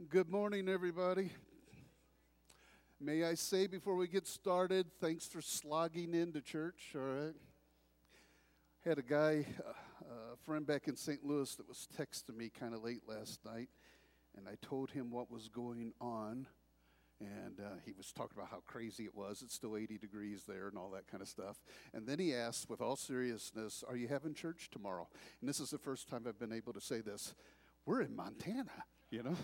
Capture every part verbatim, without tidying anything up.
Good morning, everybody. May I say before we get started, thanks for slogging into church, all right? Had a guy, uh, a friend back in Saint Louis that was texting me kind of late last night, and I told him what was going on, and uh, he was talking about how crazy it was. It's still eighty degrees there and all that kind of stuff. And then he asked, with all seriousness, are you having church tomorrow? And this is the first time I've been able to say this. We're in Montana, you know?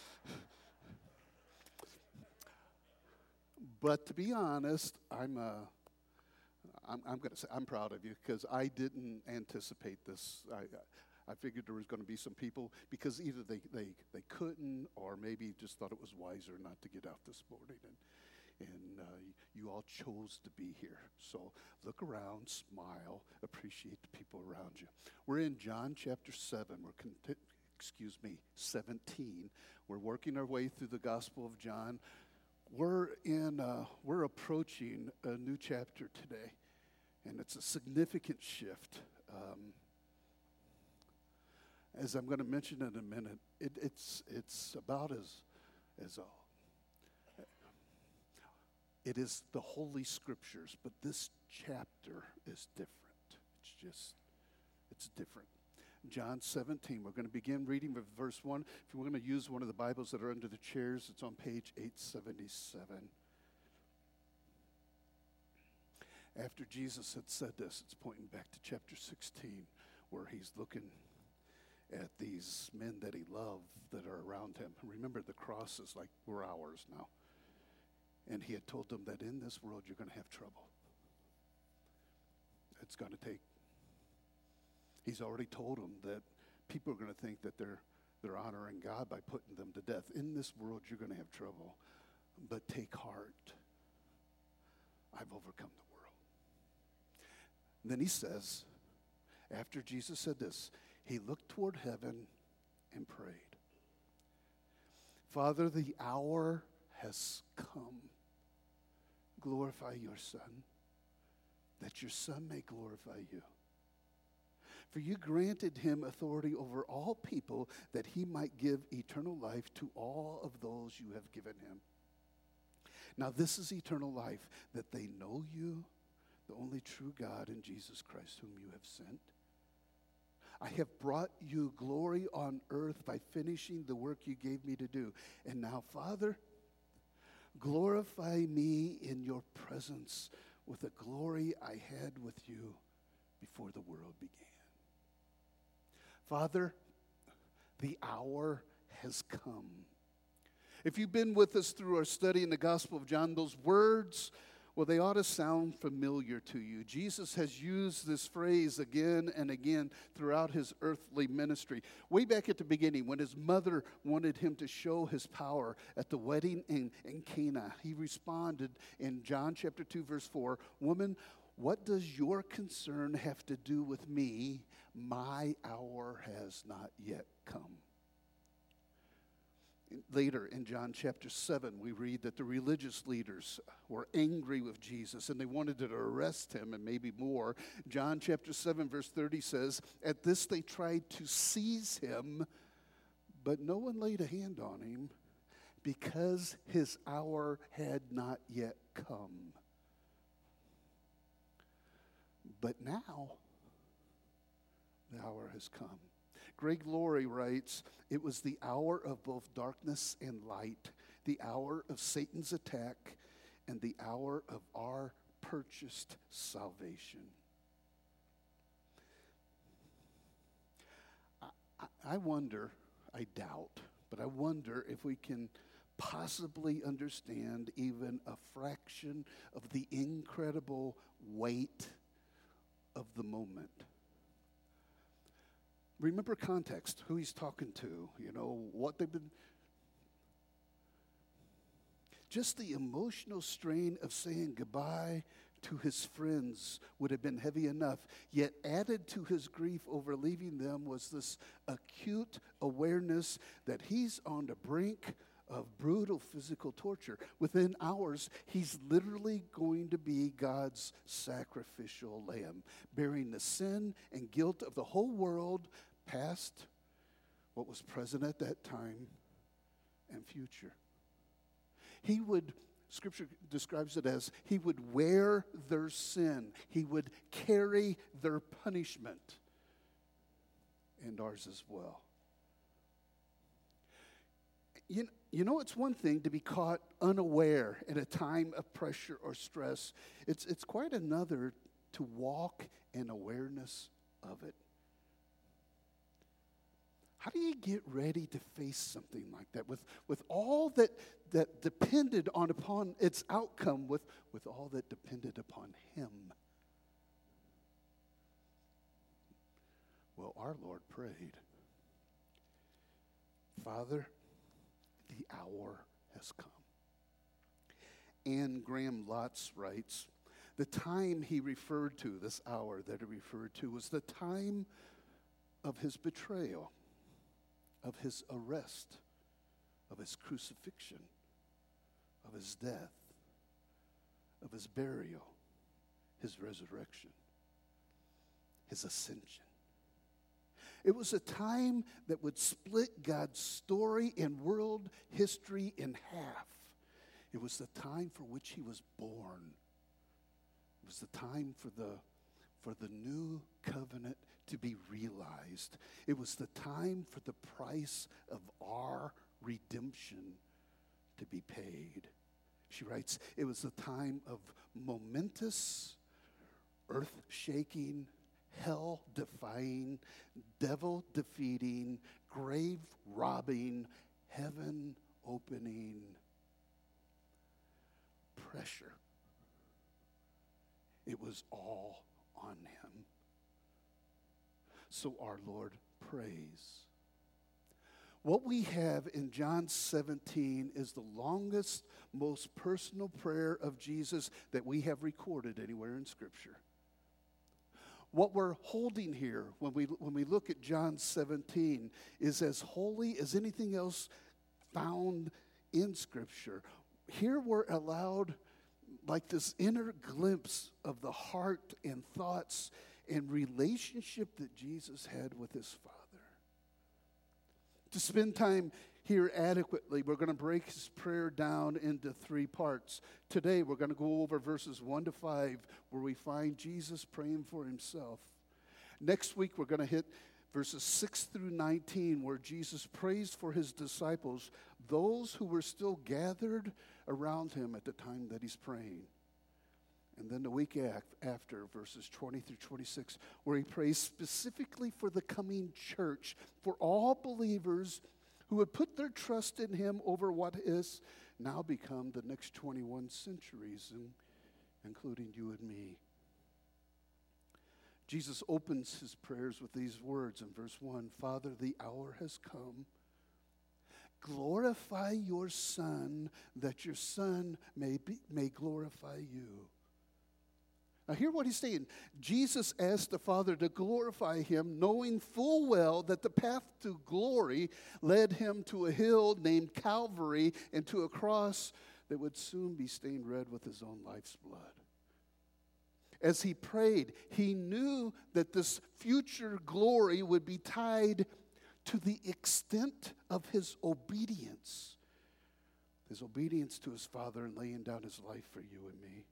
But to be honest, I'm uh, I'm, I'm going to say I'm proud of you because I didn't anticipate this. I I figured there was going to be some people because either they, they, they couldn't or maybe just thought it was wiser not to get out this morning. And and uh, you all chose to be here. So look around, smile, appreciate the people around you. We're in John chapter seven. We're conti- excuse me, seventeen. We're working our way through the Gospel of John. We're in, uh, we're approaching a new chapter today, and it's a significant shift. Um, as I'm going to mention in a minute, it, it's it's about as as a, it is the Holy Scriptures, but this chapter is different. It's just, it's different. John seventeen, we're going to begin reading with verse one. If you want to use one of the Bibles that are under the chairs, it's on page eight seventy-seven. After Jesus had said this, it's pointing back to chapter sixteen, where he's looking at these men that he loved that are around him. Remember, the cross is like we're ours now. And he had told them that in this world you're going to have trouble. It's going to take He's already told them that people are going to think that they're they're honoring God by putting them to death. In this world, you're going to have trouble. But take heart. I've overcome the world. And then he says, after Jesus said this, he looked toward heaven and prayed. Father, the hour has come. Glorify your Son, that your Son may glorify you. For you granted him authority over all people that he might give eternal life to all of those you have given him. Now this is eternal life, that they know you, the only true God, and Jesus Christ whom you have sent. I have brought you glory on earth by finishing the work you gave me to do. And now, Father, glorify me in your presence with the glory I had with you before the world began. Father, the hour has come. If you've been with us through our study in the Gospel of John, those words, well, they ought to sound familiar to you. Jesus has used this phrase again and again throughout his earthly ministry. Way back at the beginning, when his mother wanted him to show his power at the wedding in, in Cana, he responded in John chapter two, verse four, "Woman, what does your concern have to do with me? My hour has not yet come." Later in John chapter seven, we read that the religious leaders were angry with Jesus and they wanted to arrest him and maybe more. John chapter seven, verse thirty says, at this they tried to seize him, but no one laid a hand on him because his hour had not yet come. But now, the hour has come. Greg Laurie writes, it was the hour of both darkness and light, the hour of Satan's attack, and the hour of our purchased salvation. I, I, I wonder, I doubt, but I wonder if we can possibly understand even a fraction of the incredible weight of the moment. Remember context, who he's talking to, you know, what they've been. Just the emotional strain of saying goodbye to his friends would have been heavy enough, yet added to his grief over leaving them was this acute awareness that he's on the brink of brutal physical torture. Within hours, he's literally going to be God's sacrificial lamb, bearing the sin and guilt of the whole world, past, what was present at that time, future. He would, Scripture describes it as, he would wear their sin. He would carry their punishment, and ours as well. You, you know, it's one thing to be caught unaware in a time of pressure or stress. It's, it's quite another to walk in awareness of it. How do you get ready to face something like that with, with all that, that depended on upon its outcome, with, with all that depended upon him? Well, our Lord prayed, Father, the hour has come. Anne Graham Lotz writes, the time he referred to, this hour that he referred to, was the time of his betrayal, of his arrest, of his crucifixion, of his death, of his burial, his resurrection, his ascension. It was a time that would split God's story and world history in half. It was the time for which he was born. It was the time for the, for the new covenant to be realized. It was the time for the price of our redemption to be paid. She writes, it was the time of momentous, earth-shaking, hell-defying, devil-defeating, grave-robbing, heaven-opening pressure. It was all on him. So our Lord prays. What we have in John seventeen is the longest, most personal prayer of Jesus that we have recorded anywhere in Scripture. What we're holding here when we, when we look at John seventeen is as holy as anything else found in Scripture. Here we're allowed like this inner glimpse of the heart and thoughts and relationship that Jesus had with his Father. To spend time here adequately, we're going to break his prayer down into three parts. Today, we're going to go over verses one to five, where we find Jesus praying for himself. Next week, we're going to hit verses six through nineteen, where Jesus prays for his disciples, those who were still gathered around him at the time that he's praying. And then the week after, verses twenty through twenty-six, where he prays specifically for the coming church, for all believers who would put their trust in him over what has now become the next twenty-one centuries, and including you and me. Jesus opens his prayers with these words in verse one, Father, the hour has come. Glorify your Son, that your Son may be, may glorify you. Now hear what he's saying. Jesus asked the Father to glorify him, knowing full well that the path to glory led him to a hill named Calvary and to a cross that would soon be stained red with his own life's blood. As he prayed, he knew that this future glory would be tied to the extent of his obedience. His obedience to his Father and laying down his life for you and me.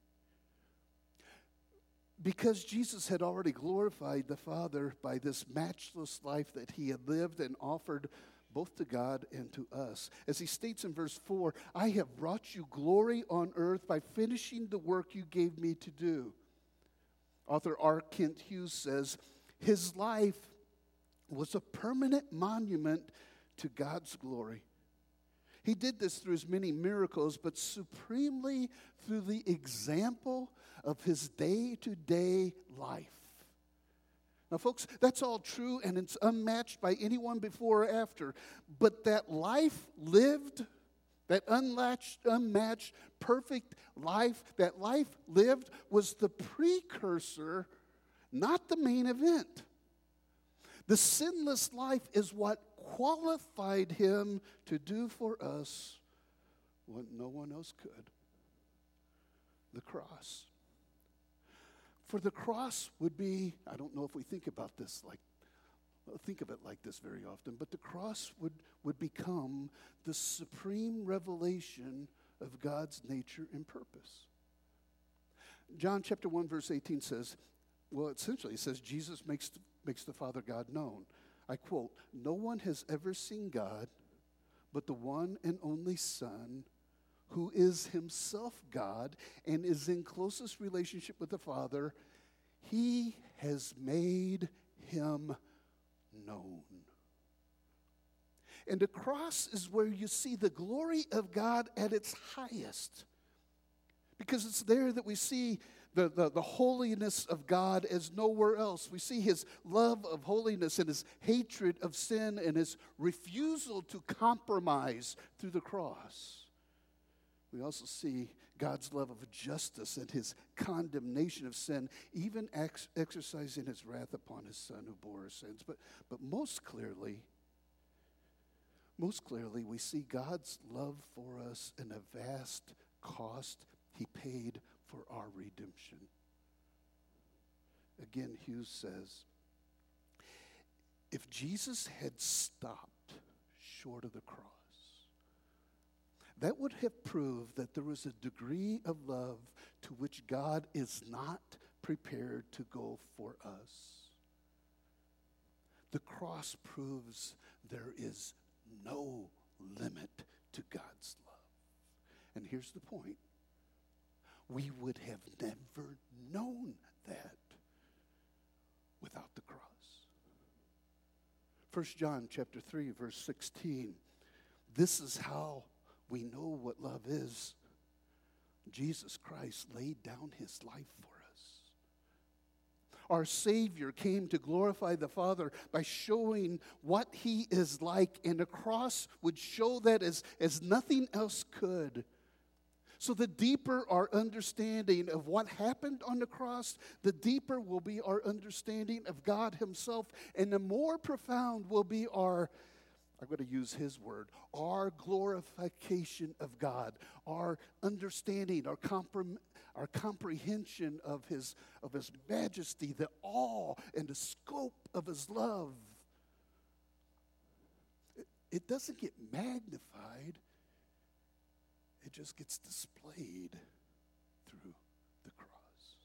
Because Jesus had already glorified the Father by this matchless life that he had lived and offered both to God and to us. As he states in verse four, I have brought you glory on earth by finishing the work you gave me to do. Author R. Kent Hughes says, his life was a permanent monument to God's glory. He did this through his many miracles, but supremely through the example of his day-to-day life. Now, folks, that's all true, and it's unmatched by anyone before or after. But that life lived, that unmatched, unmatched, perfect life, that life lived was the precursor, not the main event. The sinless life is what qualified him to do for us what no one else could. The cross. For the cross would be, I don't know if we think about this like, Well, think of it like this very often, but the cross would, would become the supreme revelation of God's nature and purpose. John chapter one, verse eighteen says, well, essentially it says, Jesus makes, makes the Father God known. I quote, "No one has ever seen God but the one and only Son, who is himself God and is in closest relationship with the Father. He has made him known." And the cross is where you see the glory of God at its highest. Because it's there that we see the, the, the holiness of God as nowhere else. We see his love of holiness and his hatred of sin and his refusal to compromise through the cross. We also see God's love of justice and his condemnation of sin, even ex- exercising his wrath upon his Son who bore our sins. But, but most clearly, most clearly, we see God's love for us in a vast cost he paid for our redemption. Again, Hughes says, if Jesus had stopped short of the cross, that would have proved that there was a degree of love to which God is not prepared to go for us. The cross proves there is no limit to God's love. And here's the point. We would have never known that without the cross. First John chapter three, verse sixteen. This is how we know what love is. Jesus Christ laid down his life for us. Our Savior came to glorify the Father by showing what he is like, and the cross would show that as, as nothing else could. So the deeper our understanding of what happened on the cross, the deeper will be our understanding of God himself, and the more profound will be our, I'm going to use his word, our glorification of God, our understanding, our compre- our comprehension of his, of his majesty, the awe and the scope of his love. It, it doesn't get magnified. It just gets displayed through the cross.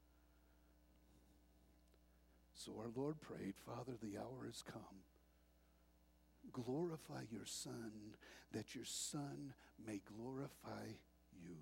So our Lord prayed, Father, the hour has come. Glorify your Son, that your Son may glorify you.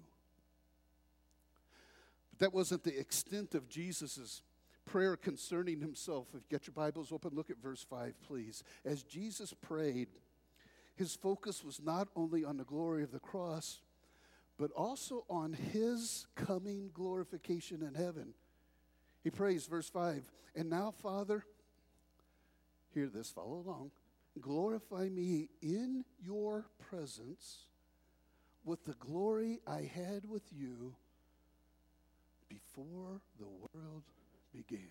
But that wasn't the extent of Jesus' prayer concerning himself. If you get your Bibles open, look at verse five, please. As Jesus prayed, his focus was not only on the glory of the cross, but also on his coming glorification in heaven. He prays, verse five, and now, Father, hear this, follow along. Glorify me in your presence with the glory I had with you before the world began.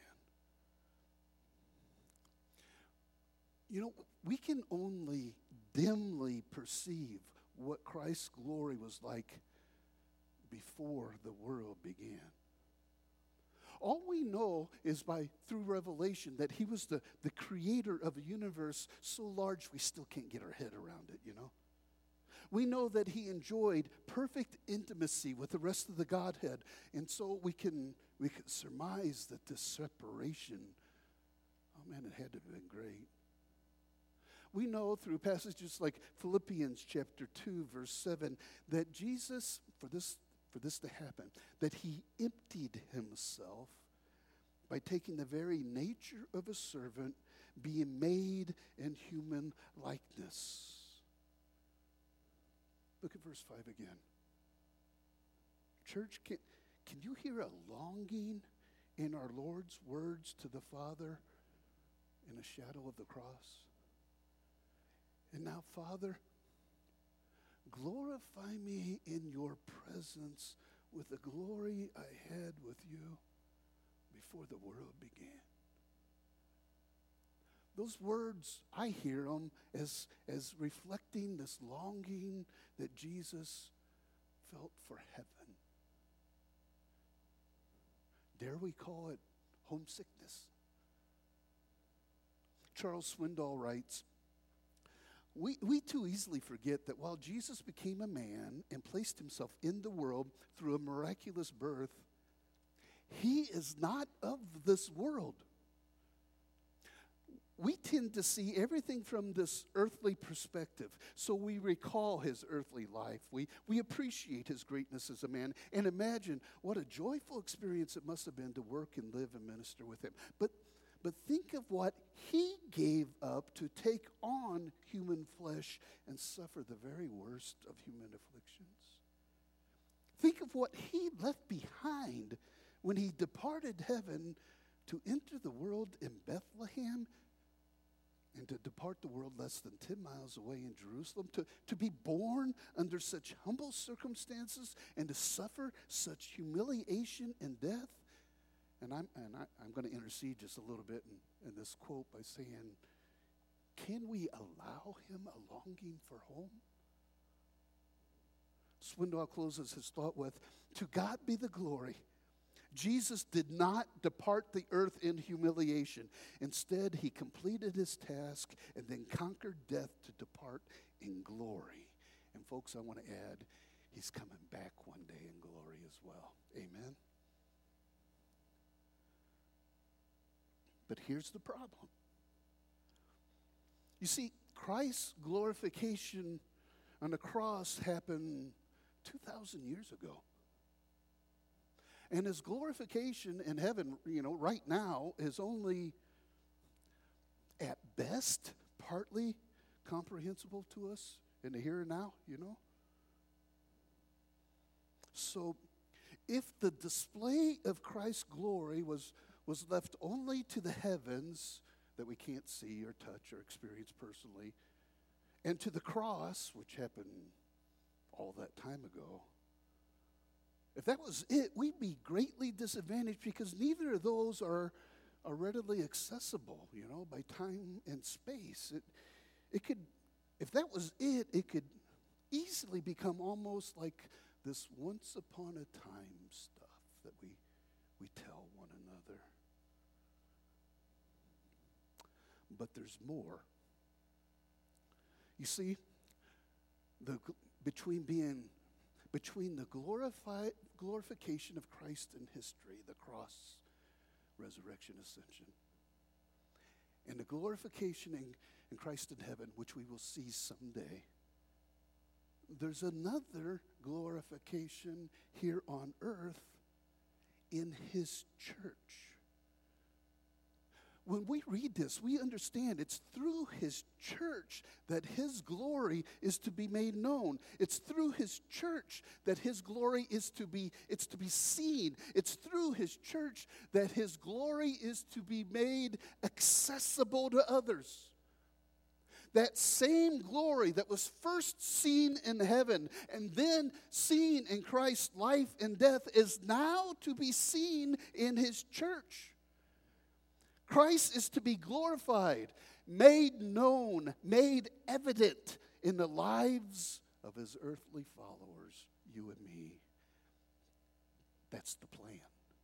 You know, we can only dimly perceive what Christ's glory was like before the world began. All we know is by through revelation that he was the, the creator of a universe so large we still can't get our head around it, you know. We know that he enjoyed perfect intimacy with the rest of the Godhead, and so we can we can surmise that this separation, oh man, it had to have been great. We know through passages like Philippians chapter two, verse seven, that Jesus, for this for this to happen, that he emptied himself by taking the very nature of a servant, being made in human likeness. Look at verse five again. Church, can, can you hear a longing in our Lord's words to the Father in the shadow of the cross? And now, Father, glorify me in your presence with the glory I had with you before the world began. Those words, I hear them as, as reflecting this longing that Jesus felt for heaven. Dare we call it homesickness? Charles Swindoll writes, we, we too easily forget that while Jesus became a man and placed himself in the world through a miraculous birth, he is not of this world. We tend to see everything from this earthly perspective. So we recall his earthly life. We, we appreciate his greatness as a man and imagine what a joyful experience it must have been to work and live and minister with him. But, but think of what he gave up to take on human flesh and suffer the very worst of human afflictions. Think of what he left behind when he departed heaven to enter the world in Bethlehem and to depart the world less than ten miles away in Jerusalem, to, to be born under such humble circumstances and to suffer such humiliation and death. And I'm, and I, I'm going to intercede just a little bit in, in this quote by saying, can we allow him a longing for home? Swindoll closes his thought with, to God be the glory. Jesus did not depart the earth in humiliation. Instead, he completed his task and then conquered death to depart in glory. And folks, I want to add, he's coming back one day in glory as well. Amen? But here's the problem. You see, Christ's glorification on the cross happened two thousand years ago. And his glorification in heaven, you know, right now is only, at best, partly comprehensible to us in the here and now, you know. So if the display of Christ's glory was, was left only to the heavens that we can't see or touch or experience personally, and to the cross, which happened all that time ago, if that was it, we'd be greatly disadvantaged because neither of those are, are readily accessible, you know, by time and space. It, it could, if that was it, it could easily become almost like this once upon a time stuff that we, we tell one another. But there's more. You see, the between being Between the glorified, glorification of Christ in history, the cross, resurrection, ascension, and the glorification in, in Christ in heaven, which we will see someday, there's another glorification here on earth in his church. When we read this, we understand it's through his church that his glory is to be made known. It's through his church that his glory is to be, it's to be seen. It's through his church that his glory is to be made accessible to others. That same glory that was first seen in heaven and then seen in Christ's life and death is now to be seen in his church. Christ is to be glorified, made known, made evident in the lives of his earthly followers, you and me. That's the plan.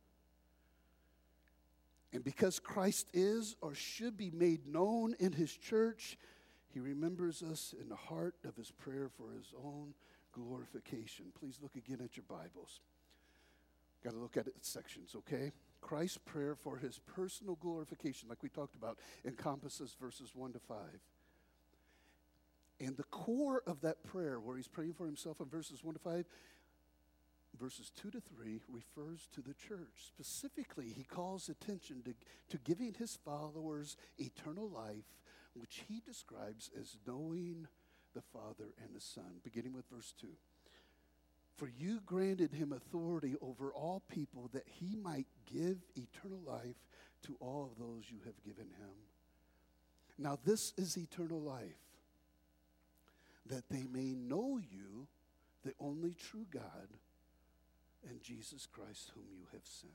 And because Christ is or should be made known in his church, he remembers us in the heart of his prayer for his own glorification. Please look again at your Bibles. Got to look at it in sections, okay? Christ's prayer for his personal glorification, like we talked about, encompasses verses one to five. And the core of that prayer, where he's praying for himself in verses one to five, verses two to three, refers to the church. Specifically, he calls attention to, to giving his followers eternal life, which he describes as knowing the Father and the Son, beginning with verse two. For you granted him authority over all people that he might give eternal life to all of those you have given him. Now this is eternal life, that they may know you, the only true God, and Jesus Christ whom you have sent.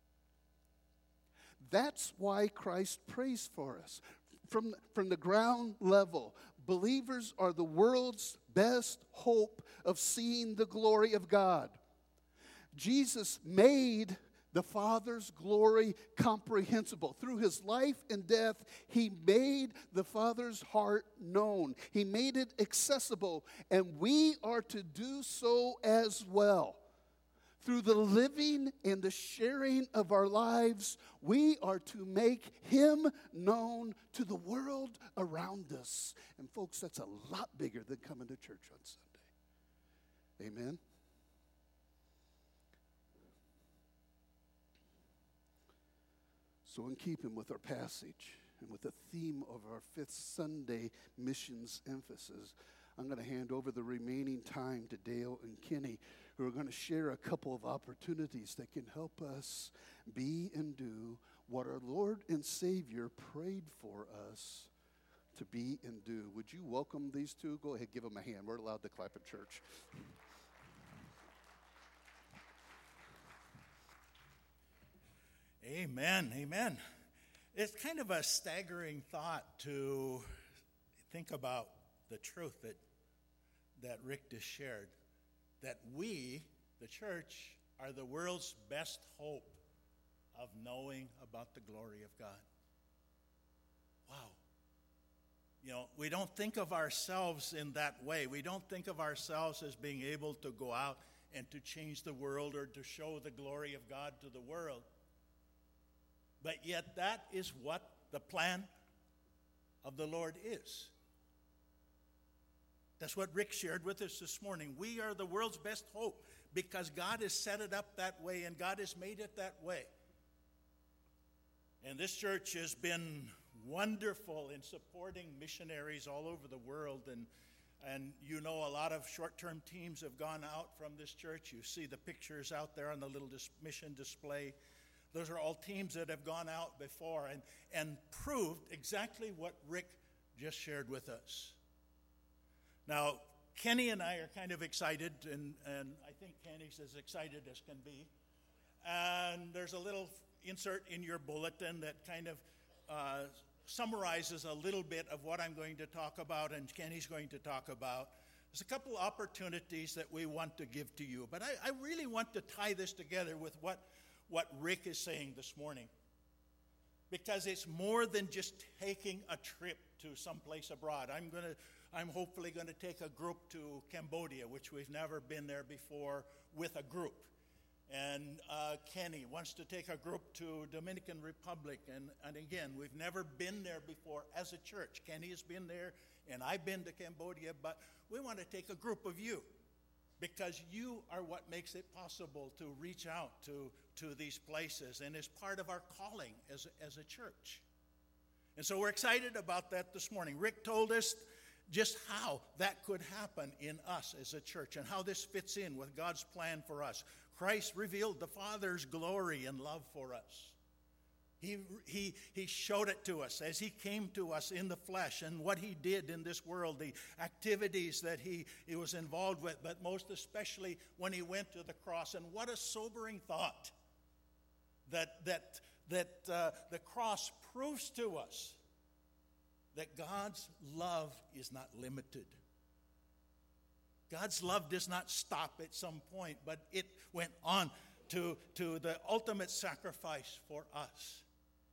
That's why Christ prays for us. From, from the ground level, believers are the world's best hope of seeing the glory of God. Jesus made the Father's glory comprehensible. Through his life and death, he made the Father's heart known. He made it accessible, and we are to do so as well. Through the living and the sharing of our lives, we are to make him known to the world around us. And folks, that's a lot bigger than coming to church on Sunday. Amen? So in keeping with our passage and with the theme of our fifth Sunday missions emphasis, I'm going to hand over the remaining time to Dale and Kenny, who are going to share a couple of opportunities that can help us be and do what our Lord and Savior prayed for us to be and do. Would you welcome these two? Go ahead, give them a hand. We're allowed to clap at church. Amen, amen. It's kind of a staggering thought to think about the truth that, that Rick just shared, that we, the church, are the world's best hope of knowing about the glory of God. Wow. You know, we don't think of ourselves in that way. We don't think of ourselves as being able to go out and to change the world or to show the glory of God to the world. But yet that is what the plan of the Lord is. That's what Rick shared with us this morning. We are the world's best hope because God has set it up that way and God has made it that way. And this church has been wonderful in supporting missionaries all over the world. And, and you know, a lot of short-term teams have gone out from this church. You see the pictures out there on the little dis- mission display. Those are all teams that have gone out before and, and proved exactly what Rick just shared with us. Now, Kenny and I are kind of excited, and, and I think Kenny's as excited as can be. And there's a little insert in your bulletin that kind of uh, summarizes a little bit of what I'm going to talk about and Kenny's going to talk about. There's a couple opportunities that we want to give to you, but I, I really want to tie this together with what, what Rick is saying this morning, because it's more than just taking a trip to someplace abroad. I'm going to I'm hopefully going to take a group to Cambodia, which we've never been there before, with a group. And uh, Kenny wants to take a group to Dominican Republic. And, and again, we've never been there before as a church. Kenny has been there, and I've been to Cambodia. But we want to take a group of you, because you are what makes it possible to reach out to, to these places, and is part of our calling as, as a church. And so we're excited about that this morning. Rick told us just how that could happen in us as a church and how this fits in with God's plan for us. Christ revealed the Father's glory and love for us. He, he, he showed it to us as he came to us in the flesh and what he did in this world, the activities that he, he was involved with, but most especially when he went to the cross. And what a sobering thought that, that, that uh, the cross proves to us that God's love is not limited. God's love does not stop at some point, but it went on to, to the ultimate sacrifice for us.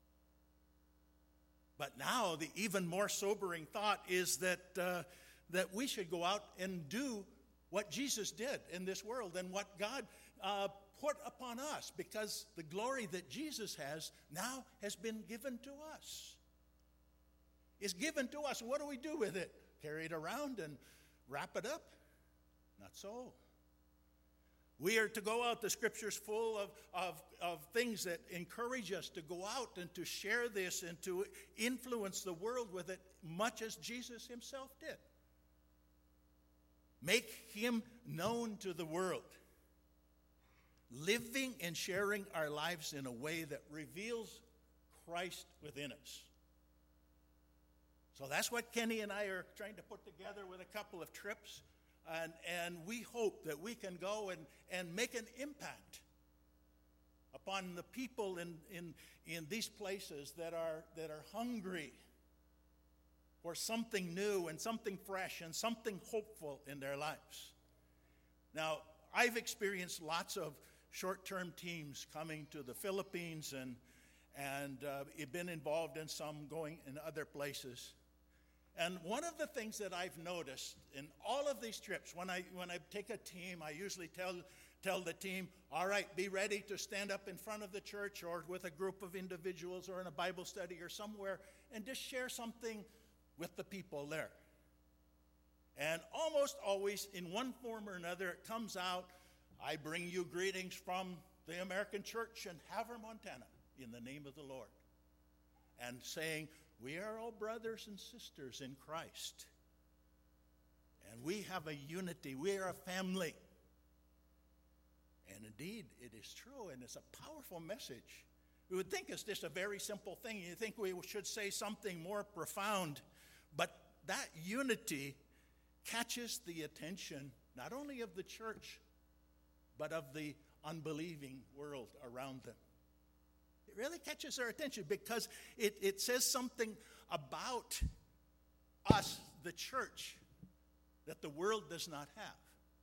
But now the even more sobering thought is that, uh, that we should go out and do what Jesus did in this world and what God uh, put upon us, because the glory that Jesus has now has been given to us. Is given to us. What do we do with it? Carry it around and wrap it up? Not so. We are to go out. The scripture's full of, of, of things that encourage us to go out and to share this and to influence the world with it, much as Jesus himself did. Make him known to the world. Living and sharing our lives in a way that reveals Christ within us. So that's what Kenny and I are trying to put together with a couple of trips. And, and we hope that we can go and, and make an impact upon the people in, in, in these places that are, that are hungry for something new and something fresh and something hopeful in their lives. Now, I've experienced lots of short-term teams coming to the Philippines, and and uh, you've been involved in some going in other places. And one of the things that I've noticed in all of these trips, when I when I take a team, I usually tell tell the team, all right, be ready to stand up in front of the church or with a group of individuals or in a Bible study or somewhere and just share something with the people there. And almost always, in one form or another, it comes out, I bring you greetings from the American Church in Havre, Montana, in the name of the Lord. And saying, we are all brothers and sisters in Christ. And we have a unity. We are a family. And indeed, it is true, and it's a powerful message. We would think it's just a very simple thing. You think we should say something more profound. But that unity catches the attention not only of the church, but of the unbelieving world around them. It really catches their attention because it, it says something about us, the church, that the world does not have.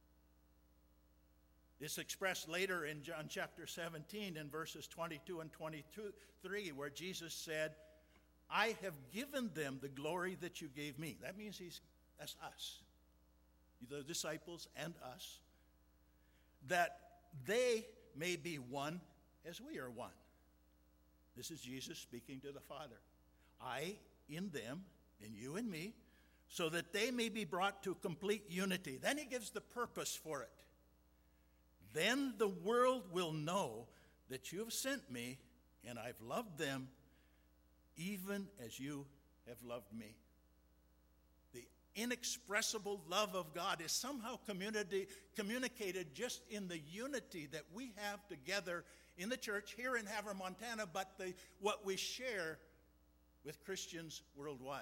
It's expressed later in John chapter seventeen in verses twenty-two and twenty-three, where Jesus said, I have given them the glory that you gave me. That means he's, that's us, the disciples and us, that they may be one as we are one. This is Jesus speaking to the Father. I in them, and you in me, so that they may be brought to complete unity. Then he gives the purpose for it. Then the world will know that you have sent me, and I've loved them even as you have loved me. The inexpressible love of God is somehow community, communicated just in the unity that we have together in the church here in Havre, Montana, but the, what we share with Christians worldwide.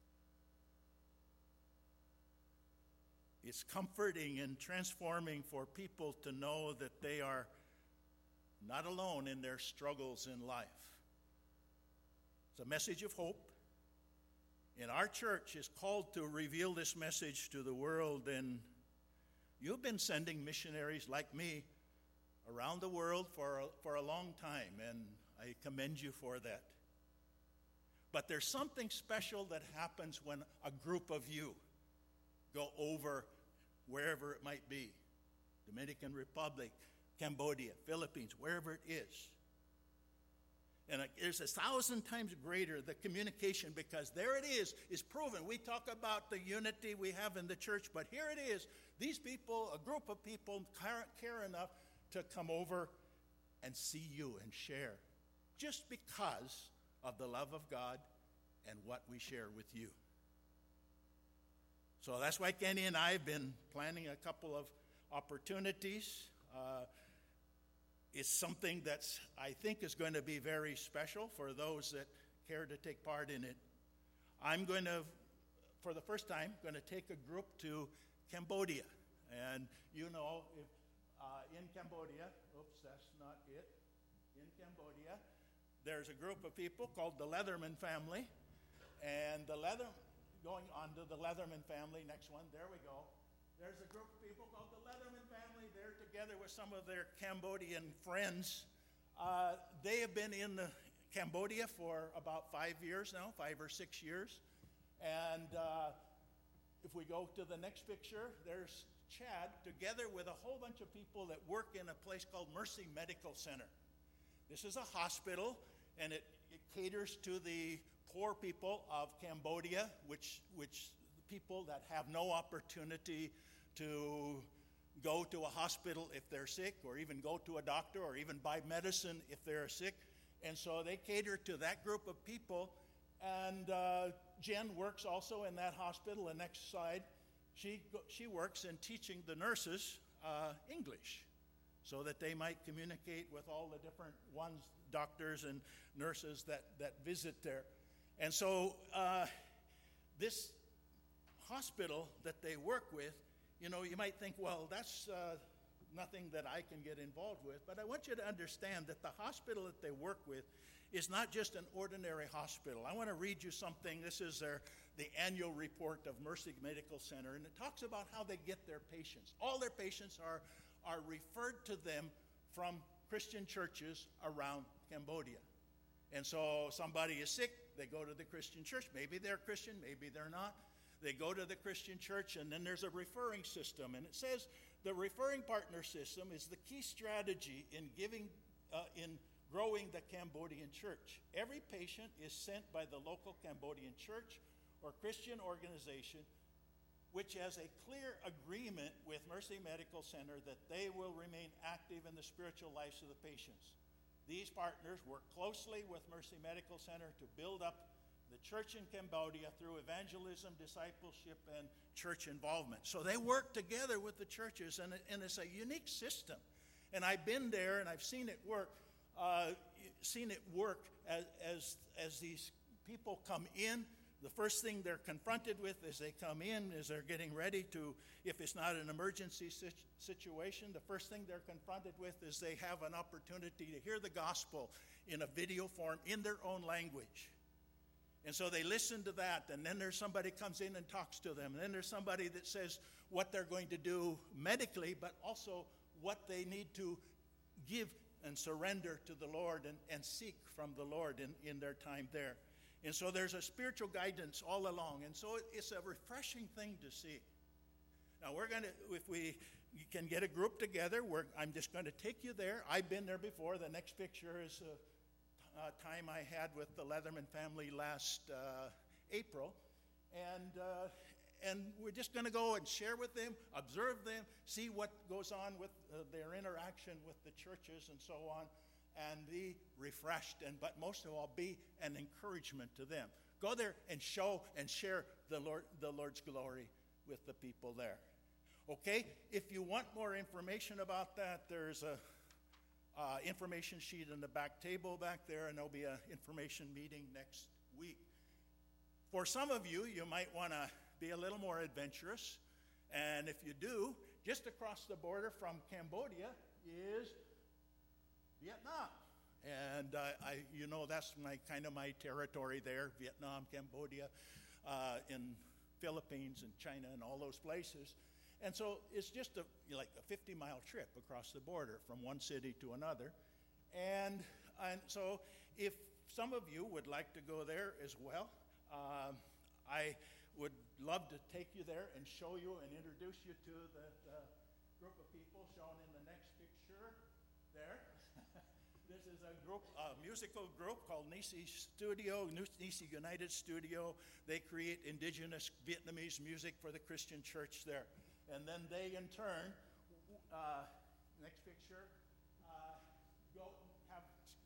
It's comforting and transforming for people to know that they are not alone in their struggles in life. It's a message of hope. And our church is called to reveal this message to the world. And you've been sending missionaries like me around the world for a, for a long time, and I commend you for that. But there's something special that happens when a group of you go over wherever it might be. Dominican Republic, Cambodia, Philippines, wherever it is. And it's a thousand times greater, the communication, because there it is, is proven. We talk about the unity we have in the church, but here it is. These people, a group of people, care, care enough to come over and see you and share, just because of the love of God and what we share with you. So that's why Kenny and I have been planning a couple of opportunities. Uh, it's something that's, I think, is going to be very special for those that care to take part in it. I'm going to, for the first time, going to take a group to Cambodia. And you know, if, uh, in Cambodia, oops, that's not it. In Cambodia, there's a group of people called the Leatherman family. And the Leather, going on to the Leatherman family, next one, there we go. There's a group of people called the Leatherman family. They're together with some of their Cambodian friends. Uh, they have been in the Cambodia for about five years now, five or six years. And uh, if we go to the next picture, there's Chad together with a whole bunch of people that work in a place called Mercy Medical Center. This is a hospital, and it, it caters to the poor people of Cambodia, which which people that have no opportunity to go to a hospital if they're sick, or even go to a doctor, or even buy medicine if they're sick. And so they cater to that group of people. And uh, Jen works also in that hospital. The next slide, she she works in teaching the nurses uh, English, so that they might communicate with all the different ones, doctors and nurses that, that visit there. And so uh, this hospital that they work with, you know, you might think, well, that's uh, nothing that I can get involved with. But I want you to understand that the hospital that they work with is not just an ordinary hospital. I want to read you something. This is their, the annual report of Mercy Medical Center, and it talks about how they get their patients. All their patients are, are referred to them from Christian churches around Cambodia. And so somebody is sick, they go to the Christian church. Maybe they're Christian, maybe they're not. They go to the Christian church, and then there's a referring system. And it says the referring partner system is the key strategy in giving, uh, in growing the Cambodian church. Every patient is sent by the local Cambodian church or Christian organization, which has a clear agreement with Mercy Medical Center that they will remain active in the spiritual lives of the patients. These partners work closely with Mercy Medical Center to build up the church in Cambodia through evangelism, discipleship, and church involvement. So they work together with the churches, and, it, and it's a unique system. And I've been there, and I've seen it work, uh, seen it work as, as, as these people come in. The first thing they're confronted with as they come in is they're getting ready to, if it's not an emergency situ- situation, the first thing they're confronted with is they have an opportunity to hear the gospel in a video form in their own language. And so they listen to that, and then there's somebody comes in and talks to them. And then there's somebody that says what they're going to do medically, but also what they need to give and surrender to the Lord and, and seek from the Lord in, in their time there. And so there's a spiritual guidance all along. And so it's a refreshing thing to see. Now we're going to, if we you can get a group together, we're, I'm just going to take you there. I've been there before. The next picture is a, a time I had with the Leatherman family last uh, April. And, uh, and we're just going to go and share with them, observe them, see what goes on with uh, their interaction with the churches and so on, and be refreshed, and but most of all, be an encouragement to them. Go there and show and share the Lord, the Lord's glory with the people there. Okay? If you want more information about that, there's a uh, information sheet in the back table back there, and there'll be an information meeting next week. For some of you, you might want to be a little more adventurous, and if you do, just across the border from Cambodia is Vietnam. And uh, I, you know, that's my kind of my territory there, Vietnam, Cambodia, uh, in Philippines and China and all those places. And so it's just a, like a fifty mile trip across the border from one city to another. And, and so if some of you would like to go there as well, uh, I would love to take you there and show you and introduce you to the, the group of people shown in the next picture there. This is a group, a musical group called Nisi Studio, Nisi United Studio. They create indigenous Vietnamese music for the Christian church there. And then they, in turn, uh, next picture, uh, go have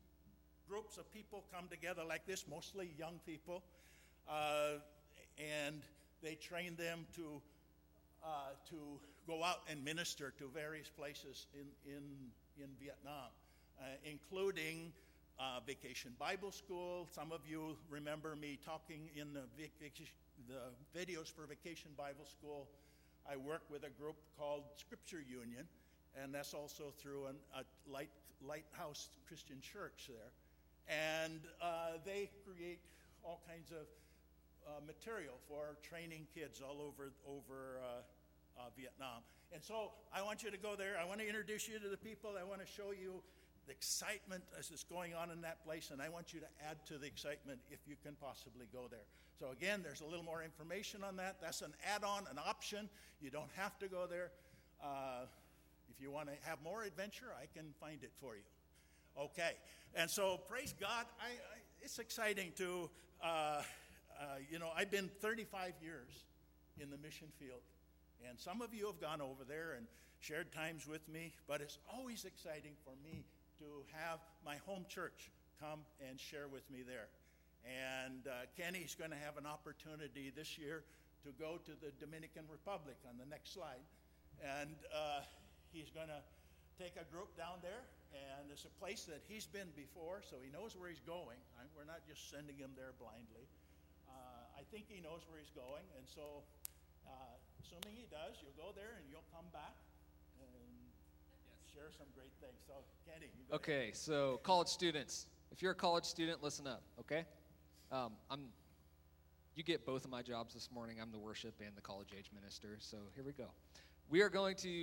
groups of people come together like this, mostly young people, uh, and they train them to uh, to go out and minister to various places in in in Vietnam. Uh, including uh, Vacation Bible School. Some of you remember me talking in the, vac- the videos for Vacation Bible School. I work with a group called Scripture Union, and that's also through an, a light, Lighthouse Christian Church there. And uh, they create all kinds of uh, material for training kids all over, over uh, uh, Vietnam. And so I want you to go there. I want to introduce you to the people. I want to show you the excitement as it's going on in that place, and I want you to add to the excitement if you can possibly go there. So again, there's a little more information on that. That's an add-on, an option. You don't have to go there. Uh, if you want to have more adventure, I can find it for you. Okay, and so praise God. I, I, it's exciting to, uh, uh, you know, I've been thirty-five years in the mission field, and some of you have gone over there and shared times with me, but it's always exciting for me to have my home church come and share with me there. And uh, Kenny's going to have an opportunity this year to go to the Dominican Republic on the next slide. And uh, he's going to take a group down there, and it's a place that he's been before, so he knows where he's going. I, we're not just sending him there blindly. Uh, I think he knows where he's going, and so uh, assuming he does, you'll go there and you'll come back share some great things. So, Kenny, you go Okay, ahead. so college students, if you're a college student, listen up, okay? Um, I'm. You get both of my jobs this morning. I'm the worship and the college age minister, so here we go. We are going to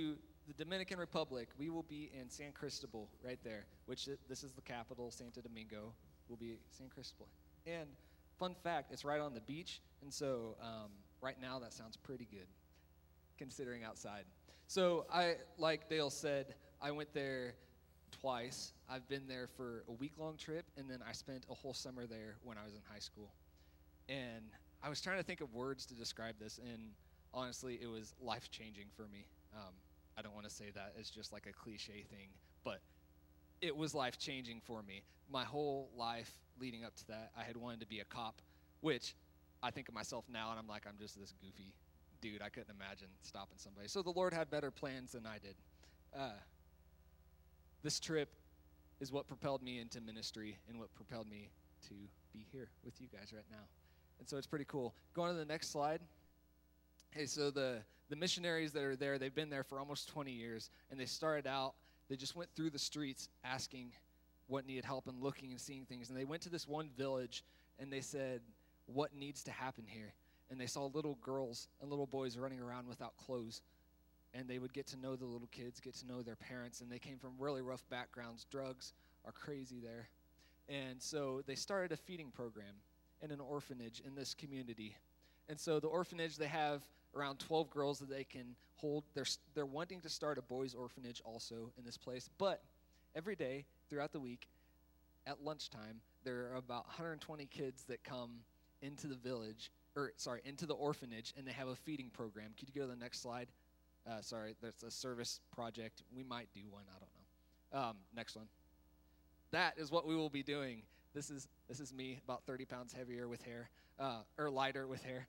the Dominican Republic, we will be in San Cristobal right there, which i- this is the capital, Santo Domingo. Will be San Cristobal. And fun fact, it's right on the beach, and so um, right now that sounds pretty good, considering outside. So I, like Dale said, I went there twice. I've been there for a week-long trip, and then I spent a whole summer there when I was in high school. And I was trying to think of words to describe this, and honestly, it was life-changing for me. Um, I don't want to say that as just like a cliche thing, but it was life-changing for me. My whole life leading up to that, I had wanted to be a cop, which I think of myself now, and I'm like, I'm just this goofy dude. I couldn't imagine stopping somebody. So the Lord had better plans than I did. Uh, this trip is what propelled me into ministry and what propelled me to be here with you guys right now. And so it's pretty cool. Going to the next slide. Hey, so the, the missionaries that are there, they've been there for almost twenty years, and they started out, they just went through the streets asking what needed help and looking and seeing things. And they went to this one village, and they said, what needs to happen here? And they saw little girls and little boys running around without clothes. And they would get to know the little kids, get to know their parents, and they came from really rough backgrounds. Drugs are crazy there. And so they started a feeding program in an orphanage in this community. And so the orphanage, they have around twelve girls that they can hold. They're, they're wanting to start a boys' orphanage also in this place. But every day throughout the week at lunchtime, there are about one hundred twenty kids that come into the village, or sorry, into the orphanage, and they have a feeding program. Could you go to the next slide? Uh, sorry, that's a service project. We might do one. I don't know. Um, next one. That is what we will be doing. This is this is me, about thirty pounds heavier with hair, uh, or lighter with hair.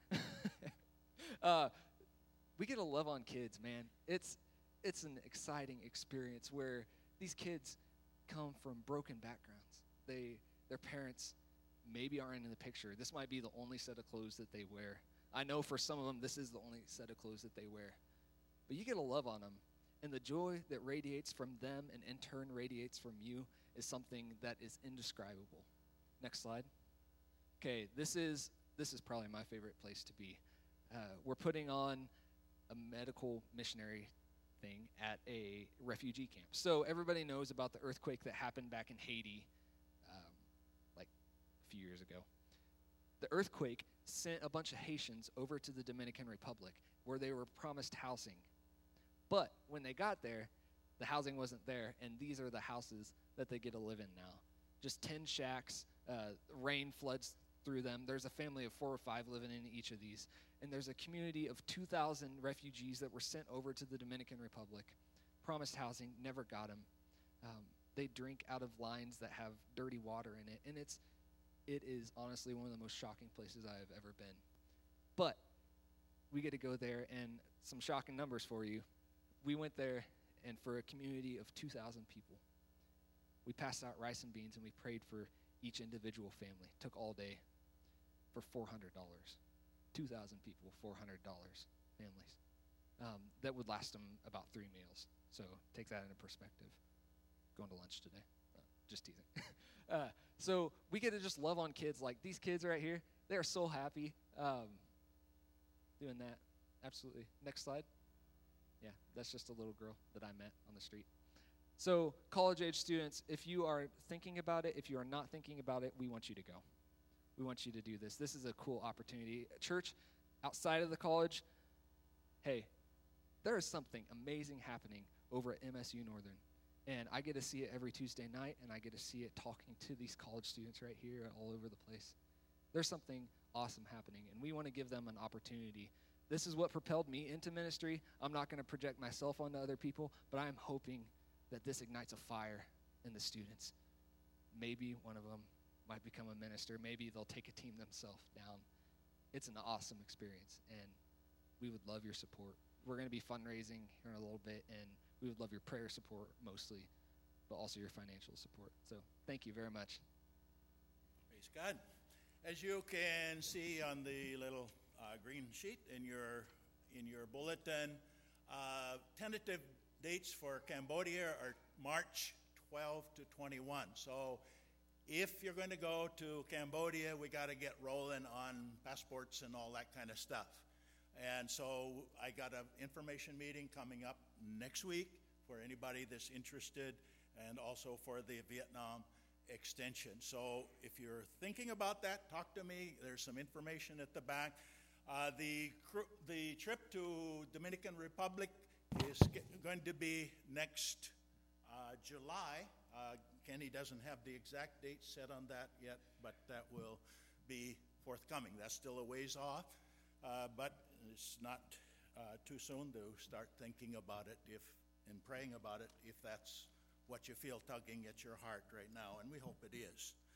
uh, we get to love on kids, man. It's it's an exciting experience where these kids come from broken backgrounds. They their parents maybe aren't in the picture. This might be the only set of clothes that they wear. I know for some of them, this is the only set of clothes that they wear. But you get to love on them. And the joy that radiates from them and in turn radiates from you is something that is indescribable. Next slide. Okay, this is this is probably my favorite place to be. Uh, we're putting on a medical missionary thing at a refugee camp. So everybody knows about the earthquake that happened back in Haiti um, like a few years ago. The earthquake sent a bunch of Haitians over to the Dominican Republic where they were promised housing. But when they got there, the housing wasn't there, and these are the houses that they get to live in now. Just ten shacks, uh, rain floods through them. There's a family of four or five living in each of these. And there's a community of two thousand refugees that were sent over to the Dominican Republic. Promised housing, never got them. Um, they drink out of lines that have dirty water in it. And it's, it is honestly one of the most shocking places I have ever been. But we get to go there, and some shocking numbers for you. We went there, and for a community of two thousand people, we passed out rice and beans, and we prayed for each individual family. Took all day for four hundred dollars. two thousand people, four hundred dollars, families. Um, that would last them about three meals. So take that into perspective. Going to lunch today. Uh, just teasing. uh, so we get to just love on kids. Like these kids right here, they are so happy um, doing that. Absolutely. Next slide. Yeah, that's just a little girl that I met on the street. So college-age students, if you are thinking about it, if you are not thinking about it, we want you to go. We want you to do this. This is a cool opportunity. Church, outside of the college, hey, there is something amazing happening over at M S U Northern. And I get to see it every Tuesday night, and I get to see it talking to these college students right here all over the place. There's something awesome happening, and we want to give them an opportunity. This is what propelled me into ministry. I'm not going to project myself onto other people, but I'm hoping that this ignites a fire in the students. Maybe one of them might become a minister. Maybe they'll take a team themselves down. It's an awesome experience, and we would love your support. We're going to be fundraising here in a little bit, and we would love your prayer support mostly, but also your financial support. So thank you very much. Praise God. As you can see on the little uh, green sheet in your in your bulletin, uh, tentative dates for Cambodia are March twelfth to twenty-one. So if you're going to go to Cambodia, we got to get rolling on passports and all that kind of stuff. And so I got an information meeting coming up next week for anybody that's interested, and also for the Vietnam extension. So if you're thinking about that, talk to me. There's some information at the back. Uh, the, cr- the trip to Dominican Republic is going to be next uh, July. Uh, Kenny doesn't have the exact date set on that yet, but that will be forthcoming. That's still a ways off, uh, but it's not uh, too soon to start thinking about it if and praying about it if that's what you feel tugging at your heart right now, and we hope it is.